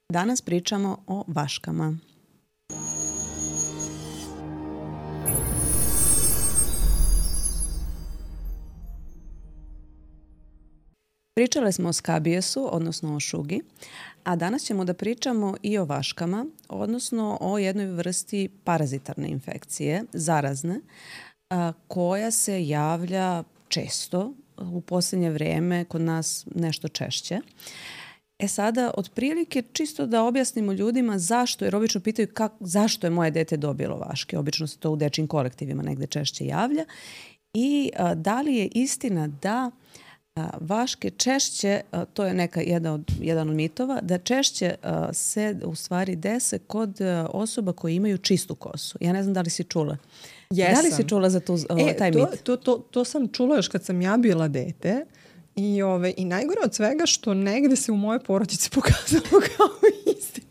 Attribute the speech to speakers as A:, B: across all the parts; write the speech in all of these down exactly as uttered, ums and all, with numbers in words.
A: Danas pričamo o vaškama. Pričale smo o skabijesu, odnosno o šugi, a danas ćemo da pričamo i o vaškama, odnosno o jednoj vrsti parazitarne infekcije, zarazne, a, koja se javlja često, u posljednje vrijeme kod nas nešto češće. E sada, otprilike, čisto da objasnimo ljudima zašto, jer obično pitaju kak, zašto je moje dete dobilo vaške. Obično se to u dečjim kolektivima negde češće javlja. I a, da li je istina da a, vaške češće, a, to je neka jedan od, jedan od mitova, da češće a, se u stvari dese kod a, osoba koji imaju čistu kosu. Ja ne znam da li si čula.
B: Jesam.
A: Da li si čula za tu,
B: e,
A: taj
B: to,
A: mit?
B: To, to, to sam čula još kad sam ja bila dete. I, ove, I najgore od svega što negde se u mojoj porodici pokazalo kao istina.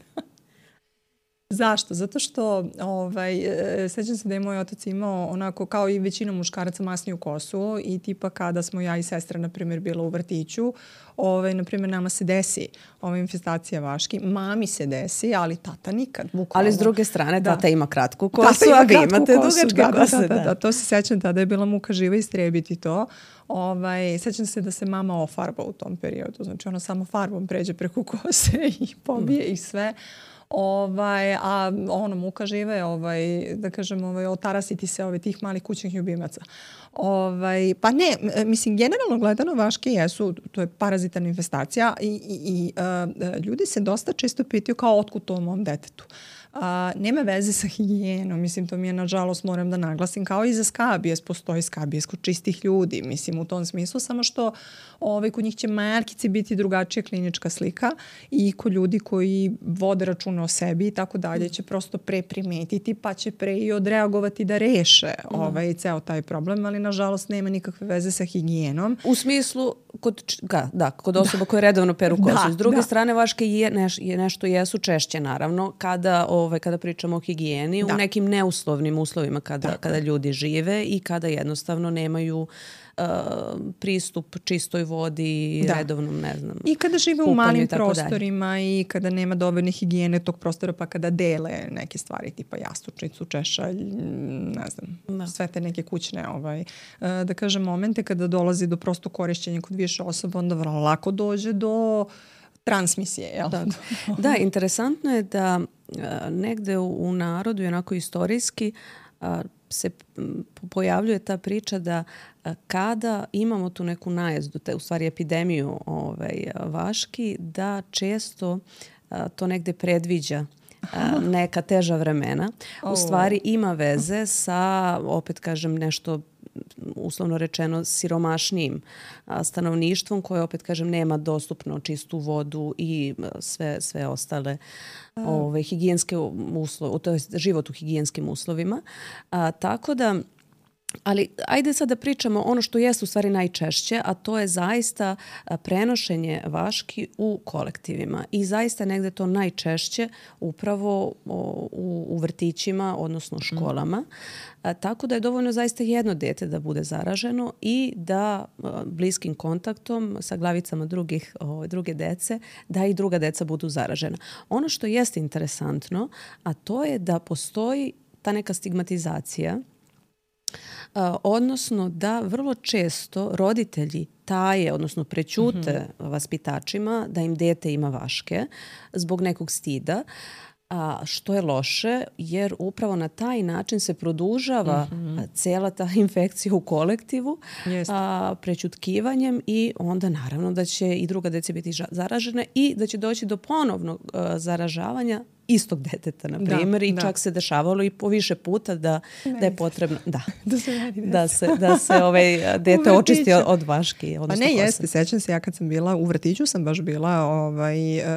B: Zašto? Zato što ovaj, sećam se da je moj otac imao onako kao i većina muškaraca masniju kosu i tipa kada smo ja i sestra na primjer bila u vrtiću, ovaj, na primjer nama se desi ova infestacija vaški, mami se desi, ali tata nikad. Bukvalno.
A: Ali s druge strane
B: da.
A: Tata ima kratku kosu,
B: ima
A: a vi
B: kratku
A: imate
B: kosu,
A: dugačke
B: da,
A: kose.
B: Da, da, da, da, to se sećam, tada je bila muka živa istrebiti to. Ovaj, sećam se da se mama ofarba u tom periodu, znači ona samo farbom pređe preko kose i pobije mm. i sve. Ovaj, a ono muka žive, ovaj, da kažem, ovaj, otarasiti se ovaj, tih malih kućnih ljubimaca. Ovaj, pa ne, mislim, generalno gledano vaške jesu, to je parazitarna infestacija i, i, i uh, ljudi se dosta često pitaju kao otkud to u mom detetu. Uh, nema veze sa higijenom, mislim, to mi je nažalost moram da naglasim, kao i za skabijes, postoji skabijes kod čistih ljudi, mislim, u tom smislu, samo što ovaj, kod njih će markice biti drugačija klinička slika i kod ljudi koji vode računa o sebi i tako dalje će prosto pre primetiti, pa će pre i odreagovati da reše ovaj, ceo taj problem, ali nažalost nema nikakve veze sa higijenom.
A: U smislu, kod, ga, da, kod osoba koje redovno peru kosu.
B: Da,
A: S druge
B: da.
A: strane, vaške je, neš, je nešto jesu češće, naravno, kada, ovaj, kada pričamo o higijeni, da. U nekim neuslovnim uslovima kada, kada ljudi žive i kada jednostavno nemaju uh, pristup čistoj vodi, da. Redovnom, ne znam.
B: I kada žive u malim prostorima dalje. I kada nema dovoljne higijene tog prostora, pa kada dele neke stvari, tipa jastučnicu, češalj, ne znam, da. Sve te neke kućne, ovaj, da kažem, momente kada dolazi do prosto korišćenja kod više osoba, onda vrlo lako dođe do transmisije. Jel?
A: Da. Da, interesantno je da a, negde u, u narodu i onako istorijski a, se pojavljuje ta priča da a, kada imamo tu neku najezdu, te, u stvari epidemiju ovaj, vaški, da često a, to negde predviđa a, neka teža vremena. U stvari ima veze sa, opet kažem, nešto uslovno rečeno siromašnijim a, stanovništvom koje, opet kažem, nema dostupno čistu vodu i sve, sve ostale ove, higijenske uslove, to je život u higijenskim uslovima. A, tako da, ali ajde sad da pričamo ono što jeste u stvari najčešće, a to je zaista prenošenje vaški u kolektivima. I zaista negde to najčešće upravo u, u vrtićima, odnosno školama. A, tako da je dovoljno zaista jedno dete da bude zaraženo i da a, bliskim kontaktom sa glavicama drugih, o, druge dece, da i druga deca budu zaražena. Ono što jeste interesantno, a to je da postoji ta neka stigmatizacija, Uh, odnosno da vrlo često roditelji taje, odnosno prećute mm-hmm. vaspitačima da im dete ima vaške zbog nekog stida, a, što je loše jer upravo na taj način se produžava mm-hmm. cela ta infekcija u kolektivu a, prećutkivanjem i onda naravno da će i druga deca biti ža- zaražene i da će doći do ponovnog a, zaražavanja istog deteta, na primjer, i da. Čak se dešavalo i po više puta da, da je potrebno da,
B: da se,
A: da se, da se ovaj dete očisti od, od vaški.
B: Pa ne, jeste, sećam se, ja kad sam bila u vrtiću sam baš bila ovaj, e,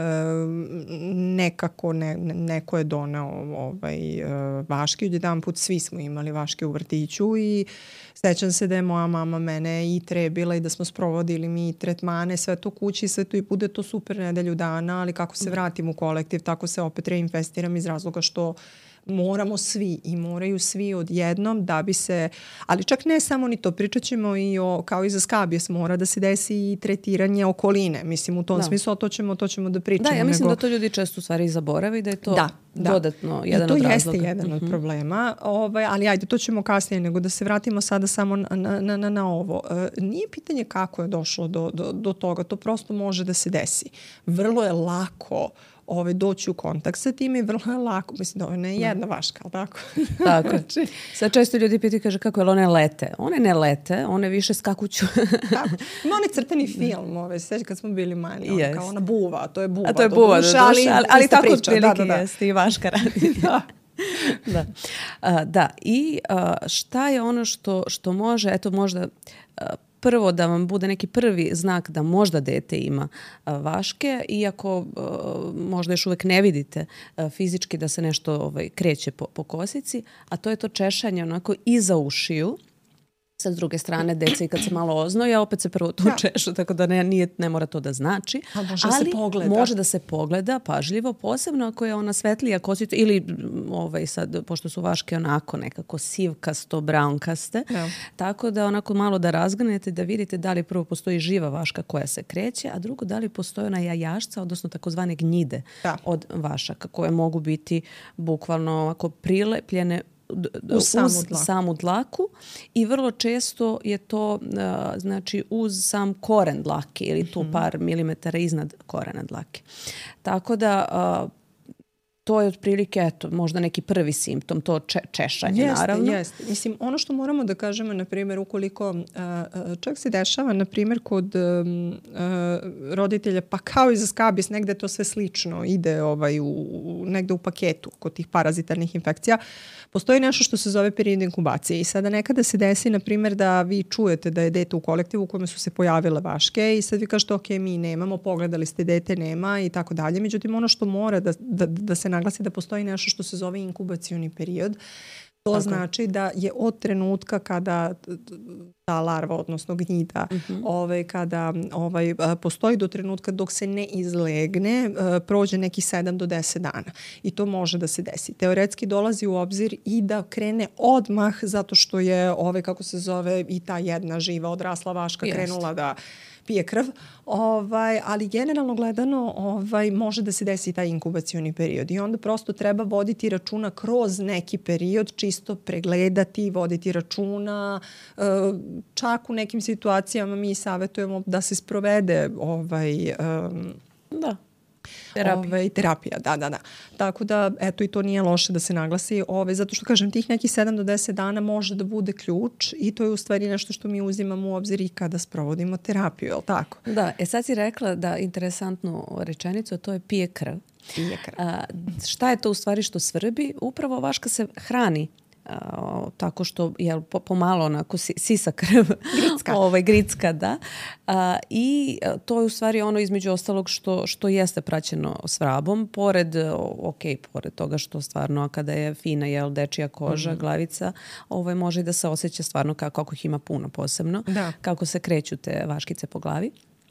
B: nekako ne, neko je doneo ovaj, e, vaški, jedan put svi smo imali vaške u vrtiću i sećam se da je moja mama mene i trebila i da smo sprovodili mi tretmane, sve to kući, sve to i bude to super nedelju dana, ali kako se vratim u kolektiv, tako se opet reinvestiram iz razloga što moramo svi i moraju svi odjednom da bi se, ali čak ne samo ni to, pričat ćemo i o, kao i za skabijes, mora da se desi i tretiranje okoline. Mislim, u tom da. smislu to ćemo, to ćemo da pričamo.
A: Da, ja mislim
B: nego...
A: da to ljudi često u stvari zaborave i da je to
B: da, da.
A: dodatno jedan od razloga.
B: I to jeste jedan mm-hmm. od problema, ovaj, ali ajde, to ćemo kasnije, nego da se vratimo sada samo na, na, na, na ovo. E, nije pitanje kako je došlo do, do, do toga, to prosto može da se desi. Vrlo je lako Ove, doći u kontakt sa tim i vrlo je lako. Mislim da ovo ne je jedna vaška, ali tako?
A: Tako. Znači... Sad često ljudi pitaju, kaže, kako je, one lete? One ne lete, one više skakuću.
B: Tako. Ima onaj crtani film, ove, sveći kad smo bili mani, on, yes. kao ona buva, to je buva.
A: A to je buva, do duše, ali, ali, ali tako
B: priča.
A: Prilike
B: da, da, da.
A: jeste i vaška radi. da. Da. A, da, i a, šta je ono što, što može, eto možda... A, prvo da vam bude neki prvi znak da možda dete ima a, vaške, iako a, možda još uvek ne vidite a, fizički da se nešto ovaj, kreće po, po kosici, a to je to češanje onako iza ušiju. Sa s druge strane, deca i kad se malo oznoja, opet se prvo tu češu, tako da ne, nije, ne mora to da znači.
B: Ali može
A: ali
B: da se pogleda.
A: može da se pogleda pažljivo, posebno ako je ona svetlija kosica ili ovaj sad, pošto su vaške onako nekako sivkasto, brownkaste, ja. tako da onako malo da razgrnete, da vidite da li prvo postoji živa vaška koja se kreće, a drugo da li postoji ona jajašca, odnosno takozvane gnjide ja. od vašaka, koje mogu biti bukvalno ovako prilepljene uz samu dlaku. samu dlaku i vrlo često je to uh, znači uz sam koren dlake ili tu par milimetara iznad korena dlake. Tako da uh, to je otprilike, eto, možda neki prvi simptom, to če, češanje,
B: jeste,
A: naravno.
B: Jeste, mislim, ono što moramo da kažemo, na primjer, ukoliko uh, čak se dešava, na primjer, kod um, uh, roditelja, pa kao i za skabis, negde to sve slično ide ovaj, u, u, negde u paketu kod tih parazitarnih infekcija, postoji nešto što se zove period inkubacije i sada nekada se desi, na primjer, da vi čujete da je dete u kolektivu u kojem su se pojavile vaške i sad vi kažete, ok, mi nemamo, pogledali ste, dete nema i tako dalje. Međutim, ono što mora da, da, da se naglasi da postoji nešto što se zove inkubacioni period. To tako. Znači da je od trenutka kada ta larva, odnosno gnjida, uh-huh. ovaj, kada ovaj, postoji do trenutka dok se ne izlegne, prođe neki sedam do deset dana. I to može da se desi. Teoretski dolazi u obzir i da krene odmah zato što je, ovaj, kako se zove, i ta jedna živa odrasla vaška Jest. krenula da pije krv, ovaj, ali generalno gledano ovaj, može da se desi taj inkubacioni period i onda prosto treba voditi računa kroz neki period, čisto pregledati, voditi računa, čak u nekim situacijama mi savjetujemo da se sprovede ovaj, um,
A: da. Terapija.
B: Ove, terapija, da, da, da. Tako da, eto, i to nije loše da se naglasi. Ove, zato što, kažem, tih nekih sedam do deset dana može da bude ključ i to je u stvari nešto što mi uzimamo u obzir i kada sprovodimo terapiju, je li tako?
A: Da, e sad si rekla da interesantnu rečenicu, to je pije krv.
B: Pije krv.
A: A, šta je to u stvari što svrbi? Upravo vaška se hrani Uh, tako što je po, pomalo onako si, sisa krv
B: gricka,
A: ovaj, gricka da. Uh, i uh, to je u stvari ono između ostalog što, što jeste praćeno s vrabom, pored ok, pored toga što stvarno kada je fina jel, dečija koža, mm-hmm. glavica, ovaj, može i da se osjeća stvarno kako, kako ih ima puno posebno,
B: da.
A: kako se kreću te vaškice po glavi.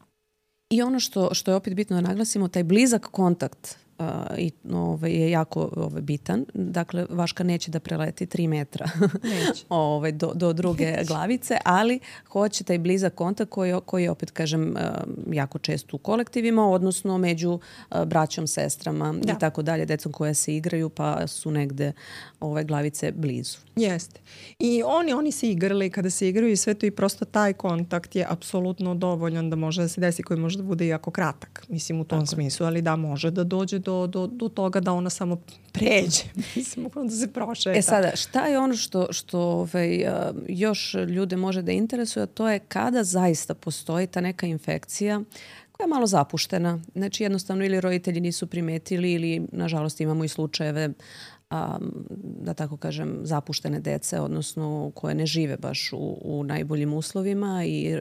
A: I ono što, što je opet bitno da naglasimo, taj blizak kontakt Uh, i ovaj, je jako ovaj, bitan. Dakle, vaška neće da preleti tri metra ovaj, do, do druge glavice, ali hoće taj blizak kontakt koji, koji je, opet kažem, uh, jako često u kolektivima, odnosno među uh, braćom, sestrama da. i tako dalje, decom koje se igraju pa su negde ove glavice blizu.
B: Jeste. I oni, oni se igrali kada se igraju i sve to i prosto taj kontakt je apsolutno dovoljan da može da se desi, koji može da bude jako kratak, mislim u tom tako. smislu, ali da može da dođe do Do, do, do toga da ona samo pređe, mislim, da se prošeta.
A: E sada, šta je ono što, što ovaj, još ljude može da interesuje, to je kada zaista postoji ta neka infekcija koja je malo zapuštena. Znači jednostavno ili roditelji nisu primetili ili nažalost imamo i slučajeve a, da tako kažem, zapuštene dece, odnosno koje ne žive baš u, u najboljim uslovima i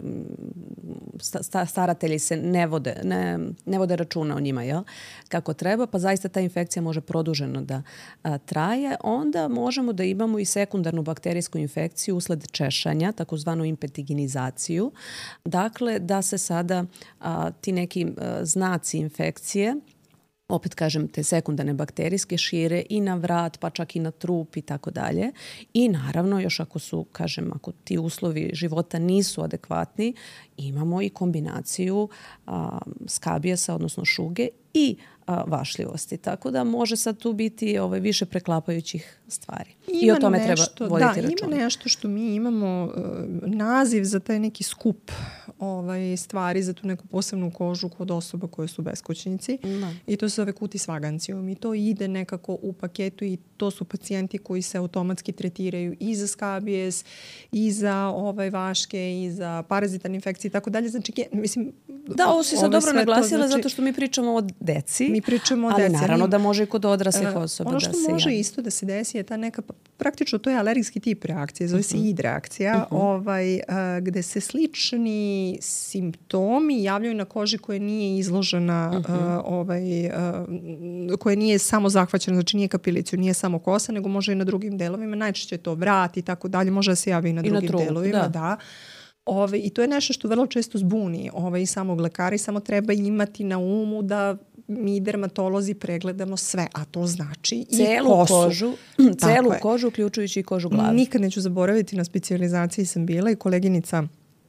A: sta, staratelji se ne vode, ne, ne vode računa o njima, jel? Kako treba, pa zaista ta infekcija može produženo da a, traje. Onda možemo da imamo i sekundarnu bakterijsku infekciju usled češanja, takozvanu impetiginizaciju. Dakle, da se sada a, ti neki a, znaci infekcije opet kažem, te sekundarne bakterijske šire i na vrat, pa čak i na trup i tako dalje. I naravno, još ako su, kažem, ako ti uslovi života nisu adekvatni, imamo i kombinaciju a, skabijesa, odnosno šuge i a, vašljivosti. Tako da može sad tu biti ovaj, više preklapajućih stvari.
B: Ima
A: I o tome
B: nešto,
A: treba voditi
B: da,
A: računa.
B: Ima nešto što mi imamo uh, naziv za taj neki skup ovaj, stvari, za tu neku posebnu kožu kod osoba koje su beskućnici.
A: Da.
B: I to se zove cutis vagancium. I to ide nekako u paketu i to su pacijenti koji se automatski tretiraju i za skabijes, i za ovaj, vaške, i za parazitarne infekcije i tako dalje. Znači, mislim,
A: da, ovo si sad dobro naglasila,
B: znači,
A: zato što mi pričamo o deci.
B: Mi pričamo o
A: ali
B: deci.
A: naravno da može i kod odraslih
B: uh,
A: osoba.
B: Ono što
A: da se
B: može
A: javi.
B: isto da se desi je ta neka, praktično to je alergijski tip reakcije, zove se
A: uh-huh.
B: I D reakcija, uh-huh. ovaj, uh, gde se slični simptomi javljaju na koži koja nije izložena, uh-huh. uh, ovaj, uh, koja nije samo zahvaćena, znači nije kapiliciju, nije samo kosa, nego može i na drugim delovima. Najčešće je to vrat i tako dalje, može da se javi i na
A: I
B: drugim
A: na trup,
B: delovima.
A: da.
B: da. Ove, I to je nešto što vrlo često zbuni ove, i samog lekara i samo treba imati na umu da mi dermatolozi pregledamo sve, a to znači
A: celu
B: i kosu.
A: Kožu, celu kožu, uključujući i kožu glave.
B: Nikad neću zaboraviti, na specijalizaciji sam bila i koleginica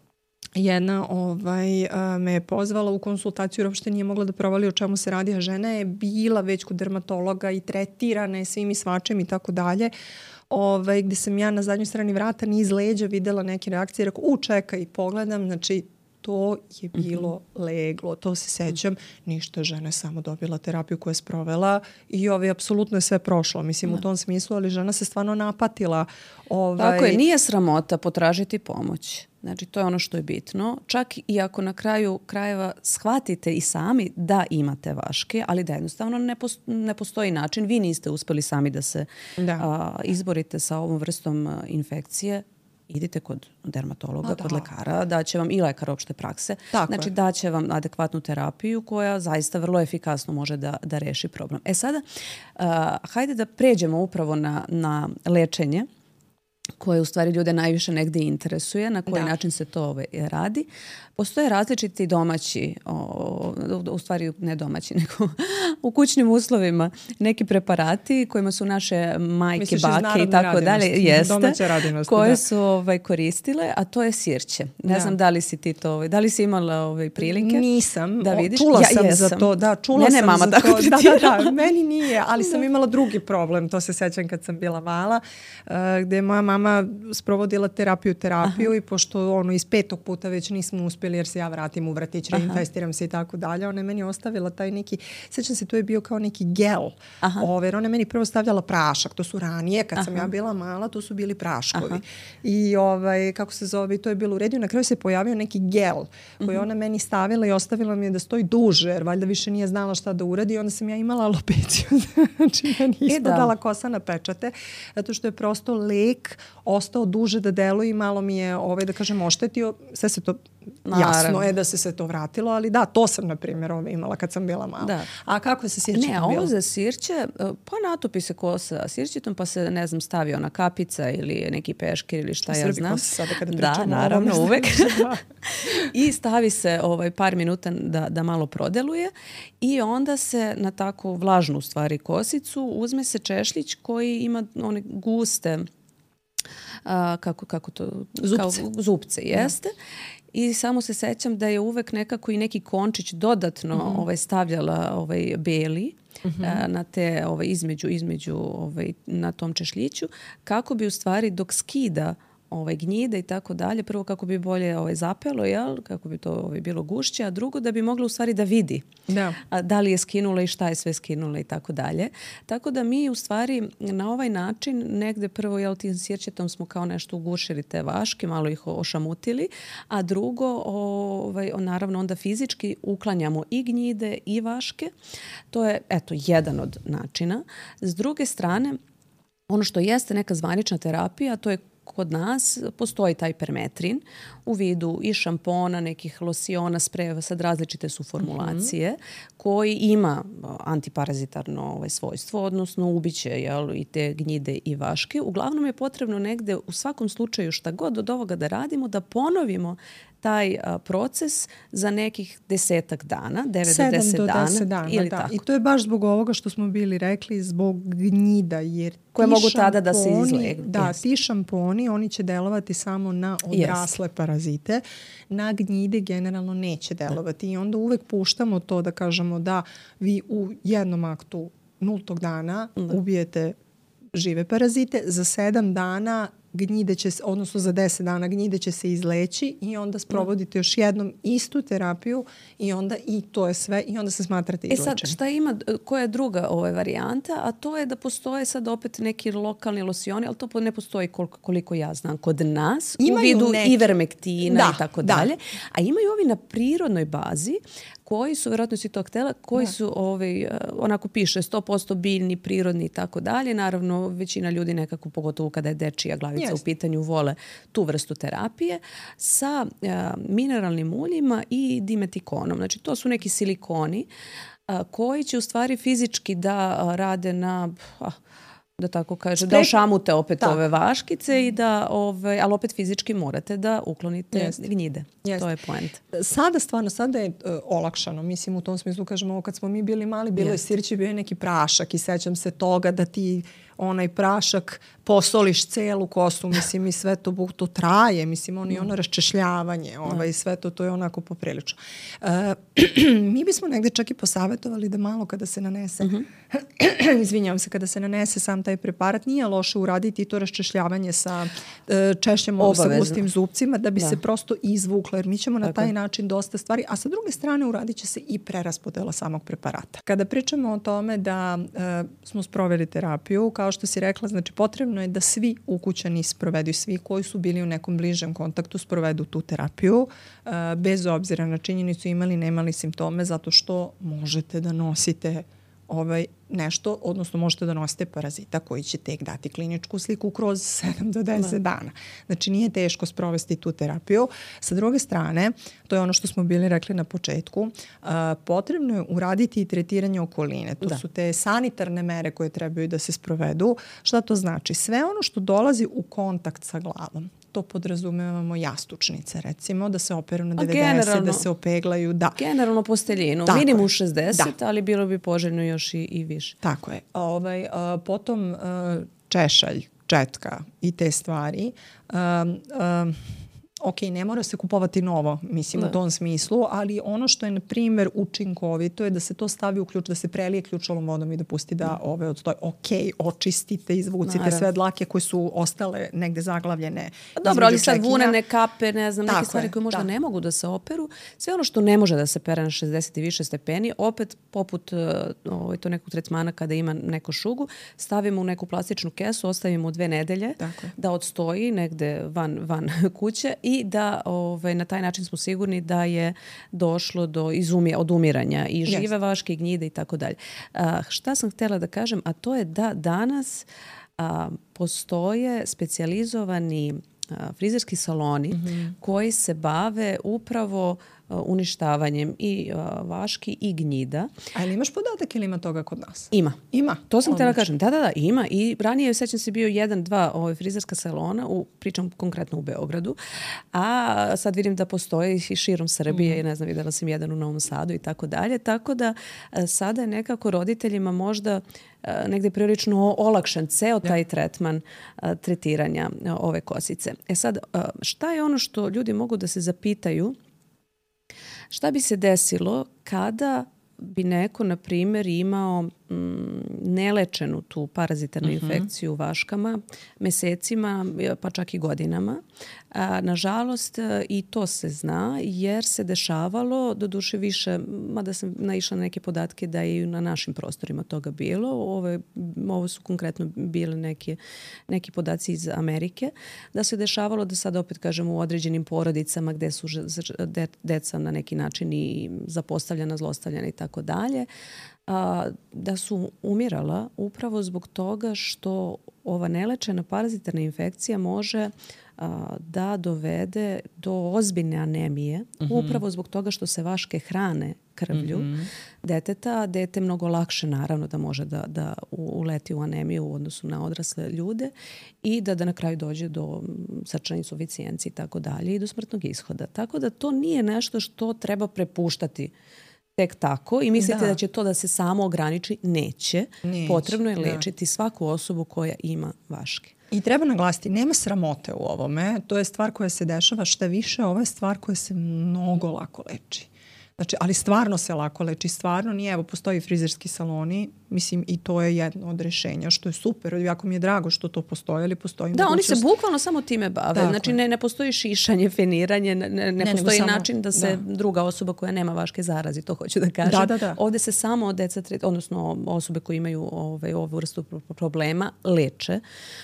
B: jedna ovaj, me je pozvala u konsultaciju, uopšte nije mogla da provali o čemu se radi, a žena je bila već kod dermatologa i tretirana je svim i svačem i tako dalje. Ovaj, gde sam ja na zadnjoj strani vrata niz leđa videla neke reakcije i rekao, u čekaj, pogledam, znači to je bilo mm-hmm. leglo, to se sećam, ništa, žena je samo dobila terapiju koju je sprovela i ovaj, apsolutno je sve prošlo, mislim, da. U tom smislu, ali žena se stvarno napatila. Ovaj...
A: Tako je, nije sramota potražiti pomoć. Znači, to je ono što je bitno. Čak i ako na kraju krajeva shvatite i sami da imate vaške, ali da jednostavno ne, posto, ne postoji način, vi niste uspeli sami da se da. A, izborite sa ovom vrstom a, infekcije, idite kod dermatologa, kod lekara, daće vam i lekar opšte prakse.
B: Tako
A: znači,
B: je.
A: daće vam adekvatnu terapiju koja zaista vrlo efikasno može da, da reši problem. E sada, uh, hajde da pređemo upravo na, na lečenje koje u stvari ljude najviše negde interesuje, na koji da. način se to ovaj, radi. Postoje različiti domaći, o, u stvari ne domaći, nego u kućnim uslovima neki preparati kojima su naše majke,
B: Misliš
A: bake i tako dalje, jeste, koje
B: da.
A: su ovaj, koristile, a to je sirće. Ne
B: da.
A: znam da li si ti to, ovaj, da li si imala ovaj, prilike?
B: Nisam.
A: Da vidiš?
B: Čula
A: ja,
B: sam
A: jesam.
B: za to. Da, čula
A: Mene
B: sam
A: mama
B: za
A: tako
B: to. Da, da, da, meni nije, ali sam
A: da.
B: imala drugi problem, to se sećam kad sam bila mala, uh, gde je moja mama sprovodila terapiju, terapiju Aha. i pošto ono iz petog puta već nismo uspjeli jer se ja vratim u vratić, reinvestiram se i tako dalje, ona je meni ostavila taj neki, sećam se, to je bio kao neki gel, Ove, jer ona je meni prvo stavljala prašak, to su ranije, kad Aha. sam ja bila mala, to su bili praškovi. Aha. I ovaj, kako se zove, to je bilo u redu, na kraju se pojavio neki gel koji uh-huh. ona meni stavila i ostavila mi je da stoji duže, jer valjda više nije znala šta da uradi i onda sam ja imala alopeciju, znači meni ispadala kosa na pečate, zato što je prosto lek ostao duže da deluje i malo mi je, ovaj, da kažem, oštetio, sve se to, Naravno. jasno je da se se to vratilo, ali da, to sam, na primjer, ovaj, imala kad sam bila mala. Da. A kako je sa sirćetom bilo?
A: Ne, ovo za sirće, pa natopi se kosa sirćetom, pa se, ne znam, stavi ona kapica ili neki peškir ili šta ja znam.
B: Srbi sada kada
A: da, naravno, ovom, uvek. I stavi se ovaj, par minuta da, da malo prodeluje i onda se na tako vlažnu, u stvari, kosicu uzme se češljić koji ima one guste, a, kako, kako to?
B: Zupce.
A: Kao, zupce, jeste. Ja. I samo se sećam da je uvek nekako i neki končić dodatno mm-hmm. ovaj, stavljala ovaj, beli mm-hmm. a, na te ovaj, između, između ovaj, na tom češljiću, kako bi u stvari dok skida ovaj, gnjide i tako dalje, prvo kako bi bolje ovaj, zapelo, jel? Kako bi to ovaj, bilo gušće, a drugo da bi mogla u stvari da vidi
B: da.
A: A, da li je skinula i šta je sve skinula i tako dalje. Tako da mi u stvari na ovaj način negde prvo, jel, tim sirćetom smo kao nešto ugušili te vaške, malo ih ošamutili, a drugo, ovaj, naravno onda fizički uklanjamo i gnjide i vaške. To je, eto, jedan od načina. S druge strane, ono što jeste neka zvanična terapija, to je kod nas postoji taj permetrin u vidu i šampona, nekih losiona, sprejeva, sad različite su formulacije, mm-hmm. koji ima antiparazitarno ovaj, svojstvo, odnosno ubiće, jel, i te gnjide i vaške. Uglavnom je potrebno negde u svakom slučaju šta god od ovoga da radimo, da ponovimo taj a, proces za nekih desetak dana, devet do deset
B: do
A: dana.
B: deset dana,
A: ili
B: da.
A: tako.
B: I to je baš zbog ovoga što smo bili rekli, zbog gnjida, jer
A: koje
B: ti
A: mogu
B: šamponi,
A: tada da se izlegnu.
B: Da, yes. Ti šamponi, oni će delovati samo na odrasle yes. parazite. Na gnjide generalno neće delovati. I onda uvek puštamo to da kažemo da vi u jednom aktu nultog dana da. ubijete žive parazite, za sedam dana gnjide će se, odnosno za deset dana gnjide će se izleći i onda sprovodite još jednom istu terapiju i onda i to je sve i onda se smatrate izlečeni.
A: E sad, šta ima, koja je druga ovaj varijanta, a to je da postoje sad opet neki lokalni losioni, ali to ne postoji koliko, koliko ja znam kod nas, imaju u vidu neki ivermektina da, i tako da. dalje, a imaju ovi na prirodnoj bazi koji su, vjerojatno si to htjela, koji da. su, ovaj, onako piše, sto posto biljni, prirodni i tako dalje. Naravno, većina ljudi nekako, pogotovo kada je dečija glavica yes. u pitanju, vole tu vrstu terapije sa uh, mineralnim uljima i dimetikonom. Znači, to su neki silikoni uh, koji će u stvari fizički da uh, rade na... Uh, da tako kaže, Sprek... da ošamute opet tako. ove vaškice i da, ove, ali opet fizički morate da uklonite Jest. gnjide. Jest. To je point.
B: Sada stvarno, sada je uh, olakšano. Mislim, u tom smislu kažemo, ovo kad smo mi bili mali, bilo Jest. je sirće, bio je neki prašak i sećam se toga da ti onaj prašak posoliš celu kosu, mislim, i sve to, to traje, mislim, on i ono raščešljavanje, ovaj, sve to, to je onako poprilično. Uh, mi bismo negde čak i posavetovali da malo kada se nanese, uh-huh. izvinjavam se, kada se nanese sam taj preparat, nije loše uraditi to raščešljavanje sa uh, češljom sa gustim zupcima, da bi da. se prosto izvuklo, jer mi ćemo na taj način dosta stvari, a sa druge strane uradit će se i preraspodela samog preparata. Kada pričamo o tome da uh, smo sproveli terapiju, kao što si rekla, znači potrebno je da svi ukućani sprovedu i svi koji su bili u nekom bližem kontaktu sprovedu tu terapiju, uh, bez obzira na činjenicu imali, nemali simptome, zato što možete da nosite ovaj nešto, odnosno možete da nosite parazita koji će tek dati kliničku sliku kroz sedam do deset dana. Znači nije teško sprovesti tu terapiju. Sa druge strane, to je ono što smo bili rekli na početku, uh, potrebno je uraditi i tretiranje okoline. To da. su te sanitarne mere koje trebaju da se sprovedu. Šta to znači? Sve ono što dolazi u kontakt sa glavom. To podrazumevamo jastučnice, recimo, da se operu na devedeset, da se opeglaju, da.
A: Generalno posteljinu, Tako minimum šezdeset, da. ali bilo bi poželjno još i, i više.
B: Tako je. Ovaj, uh, potom uh, češalj, četka i te stvari. Um, um, ok, ne mora se kupovati novo, mislim, da. u tom smislu, ali ono što je, na primjer, učinkovito je da se to stavi u ključ, da se prelije ključalom vodom i da pusti da ove odstoje. Ok, očistite, izvucite Naravno. sve dlake koje su ostale negde zaglavljene.
A: Dobro, ali sad vunene kape, ne znam, Tako neke stvari je, koje možda da. ne mogu da se operu. Sve ono što ne može da se pere na šezdeset i više stepeni, opet poput ovaj, to nekog tretmana kada ima neko šugu, stavimo u neku plastičnu kesu, ostavimo dve nedelje da odstoji negde van, van kuće i da ovaj, na taj način smo sigurni da je došlo do izumija, odumiranja i žive yes. vaške, i gnjide i tako dalje. Šta sam htjela da kažem, a to je da danas a, postoje specijalizovani a, frizerski saloni mm-hmm. koji se bave upravo uništavanjem i uh, vaški i gnjida.
B: A ili imaš podatak ili ima toga kod nas?
A: Ima.
B: Ima?
A: To sam htjela kažem. Da, da, da, ima. I ranije, sećam se, bio jedan, dva ovaj, frizerska salona, u, pričam konkretno u Beogradu, a sad vidim da postoji i širom Srbije, mm. i ne znam, videla sam jedan u Novom Sadu i tako dalje. Tako da sada je nekako roditeljima možda negde prilično olakšan ceo taj tretman a, tretiranja a, ove kosice. E sad, a, šta je ono što ljudi mogu da se zapitaju? Šta bi se desilo kada bi neko, na primjer, imao mm, nelečenu tu parazitarnu uh-huh. infekciju u vaškama mesecima, pa čak i godinama. A, nažalost, i to se zna, jer se dešavalo, doduše više, mada sam naišla na neke podatke da je i na našim prostorima toga bilo. Ove, ovo su konkretno bile neke, neki podaci iz Amerike, da se dešavalo da sad opet kažem u određenim porodicama gde su de, deca na neki način i zapostavljena, zlostavljena i tako dalje, a, da su umirala upravo zbog toga što ova nelečena parazitarna infekcija može a, da dovede do ozbiljne anemije, mm-hmm. upravo zbog toga što se vaške hrane krvlju mm-hmm. deteta. Dete mnogo lakše naravno da može da, da uleti u anemiju u odnosu na odrasle ljude i da, da na kraju dođe do srčane insuficijencije i tako dalje i do smrtnog ishoda. Tako da to nije nešto što treba prepuštati tek tako i mislite da. da će to da se samo ograniči? Neće. Neće. Potrebno je lečiti da. svaku osobu koja ima vaške.
B: I treba naglasiti, nema sramote u ovome. To je stvar koja se dešava, šta više, ovo je stvar koja se mnogo lako leči. Znači, ali stvarno se lako leči, stvarno nije. Evo, postoji frizerski saloni, mislim, i to je jedno od rešenja, što je super. Jako mi je drago što to postoji, ali postoji
A: da,
B: mogućnost...
A: oni se bukvalno samo time bave. Tako znači, ne, ne postoji šišanje, feniranje, ne, ne, ne postoji samo, način da se da. druga osoba koja nema vaške zarazi, to hoću da kažem.
B: Da, da, da.
A: Ovde se samo deca, odnosno osobe koje imaju ovaj, ovu vrstu problema, leče.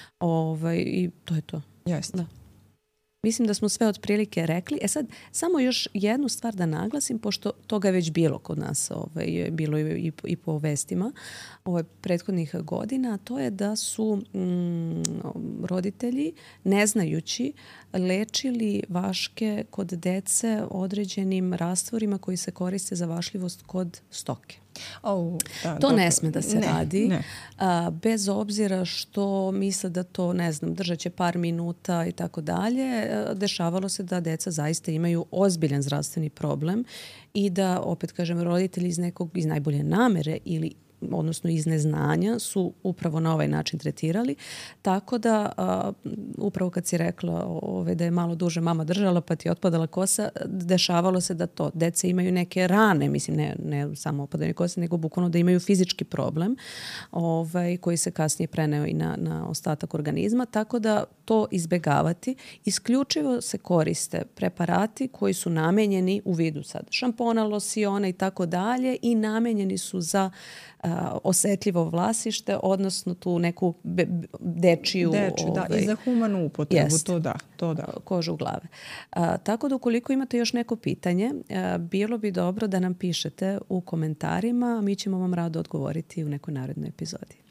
A: Ovaj, I to je to.
B: Jeste.
A: Da. Mislim da smo sve otprilike rekli. E sad, samo još jednu stvar da naglasim, pošto toga je već bilo kod nas, ovaj, bilo i, i po vestima ovaj, prethodnih godina, to je da su mm, roditelji, ne znajući, lečili vaške kod dece određenim rastvorima koji se koriste za vašljivost kod stoke.
B: Oh, da,
A: to
B: dobro.
A: ne sme da se
B: ne,
A: radi,
B: ne.
A: A, bez obzira što misle da to, ne znam, držat će par minuta i tako dalje. Dešavalo se da deca zaista imaju ozbiljan zdravstveni problem i da, opet kažem, roditelji iz nekog, iz najbolje namere ili odnosno iz neznanja su upravo na ovaj način tretirali. Tako da, a, upravo kad si rekla ove, da je malo duže mama držala pa ti otpadala kosa, dešavalo se da to, dece imaju neke rane, mislim ne, ne samo opadanje kose, nego bukvalno da imaju fizički problem ovaj, koji se kasnije preneo i na, na ostatak organizma. Tako da to izbegavati. Isključivo se koriste preparati koji su namenjeni u vidu sad šampona, losiona i tako dalje i namenjeni su za a, osetljivo vlasište, odnosno tu neku be, dečiju...
B: Dečiju,
A: ovaj,
B: da, i za humanu upotrebu,
A: jest,
B: to da, to da.
A: Kožu u glave. A, tako da ukoliko imate još neko pitanje, a, bilo bi dobro da nam pišete u komentarima, mi ćemo vam rado odgovoriti u nekoj narednoj epizodi.